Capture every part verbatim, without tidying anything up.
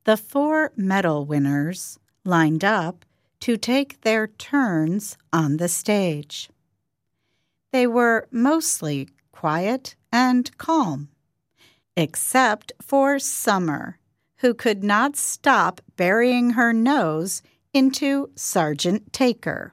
The four medal winners lined up to take their turns on the stage. They were mostly quiet and calm, except for Summer, who could not stop burying her nose into Sergeant Taker.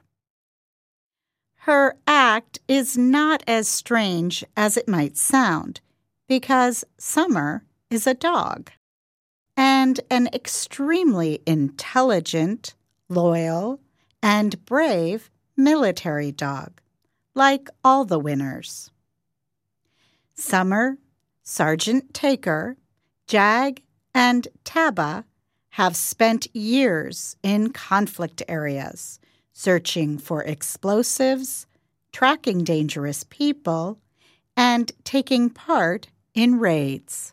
Her act is not as strange as it might sound, because Summer is a dog, and an extremely intelligent, loyal, and brave military dog, like all the winners. Summer, Sergeant Taker, Jag, and Taba have spent years in conflict areas, searching for explosives, tracking dangerous people, and taking part in raids.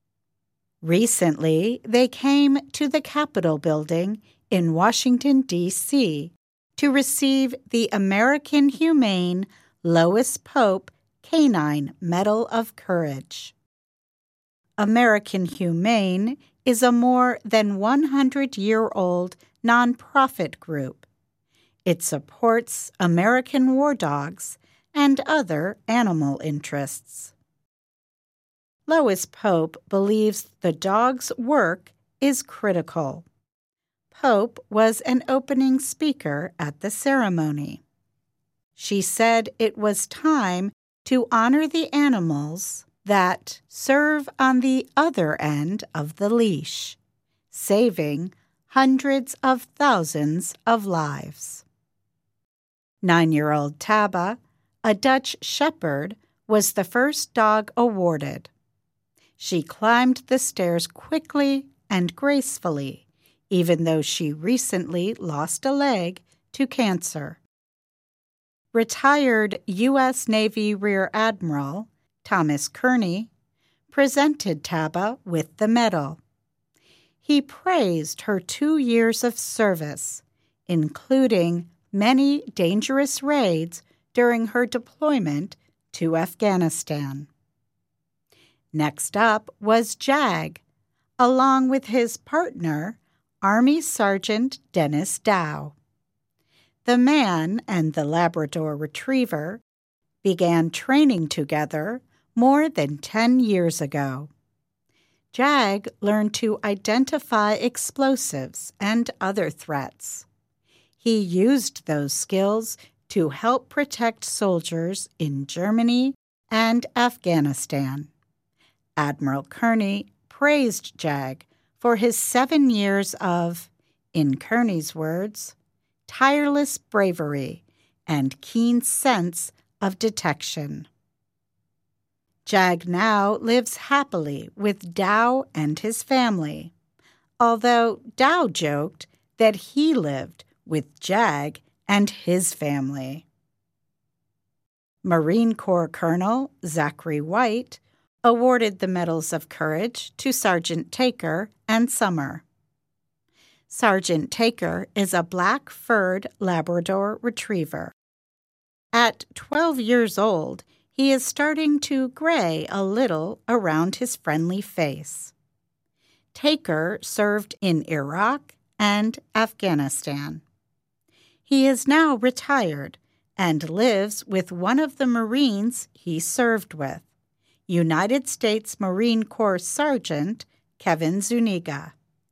Recently, they came to the Capitol building in Washington, D C to receive the American Humane Lois Pope Canine Medal of Courage. American Humane is a more than one hundred year old nonprofit group. It supports American war dogs and other animal interests. Lois Pope believes the dog's work is critical. Pope was an opening speaker at the ceremony. She said it was time to honor the animals that serve on the other end of the leash, saving hundreds of thousands of lives. Nine-year-old Taba, a Dutch shepherd, was the first dog awarded. She climbed the stairs quickly and gracefully, even though she recently lost a leg to cancer. Retired U S Navy Rear Admiral Thomas Kearney presented Taba with the medal. He praised her two years of service, including many dangerous raids during her deployment to Afghanistan. Next up was Jag, along with his partner, Army Sergeant Dennis Dow. The man and the Labrador Retriever began training together more than ten years ago. Jag learned to identify explosives and other threats. He used those skills to help protect soldiers in Germany and Afghanistan. Admiral Kearney praised Jag for his seven years of, in Kearney's words, tireless bravery and keen sense of detection. Jag now lives happily with Dow and his family, although Dow joked that he lived with Jag and his family. Marine Corps Colonel Zachary White awarded the Medals of Courage to Sergeant Taker and Summer. Sergeant Taker is a black-furred Labrador Retriever. At twelve years old, he is starting to gray a little around his friendly face. Taker served in Iraq and Afghanistan. He is now retired and lives with one of the Marines he served with, United States Marine Corps Sergeant Kevin Zuniga.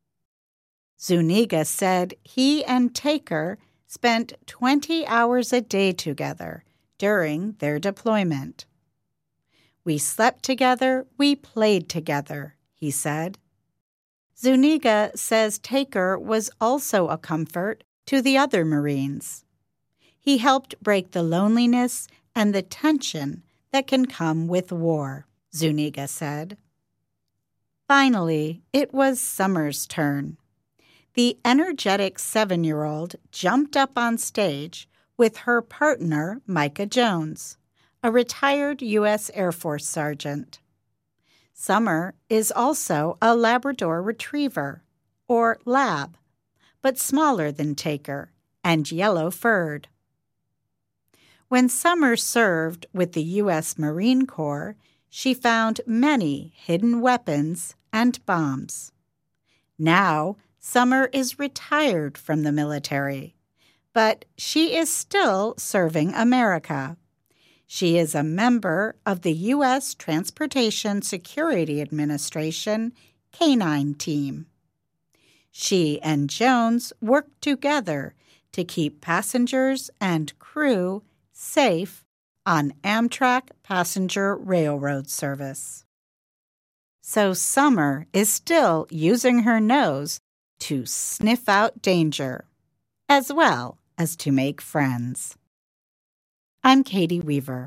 Zuniga said he and Taker spent twenty hours a day together during their deployment. "We slept together, we played together," he said. Zuniga says Taker was also a comfort to the other Marines. He helped break the loneliness and the tension that can come with war, Zuniga said. Finally, it was Summer's turn. The energetic seven-year-old jumped up on stage with her partner, Micah Jones, a retired U S Air Force sergeant. Summer is also a Labrador Retriever, or Lab, but smaller than Taker and yellow-furred. When Summer served with the U S Marine Corps, she found many hidden weapons and bombs. Now, Summer is retired from the military, but she is still serving America. She is a member of the U S Transportation Security Administration Canine Team. She and Jones work together to keep passengers and crew safe on Amtrak passenger railroad service. So Summer is still using her nose to sniff out danger, as well as to make friends. I'm Katie Weaver.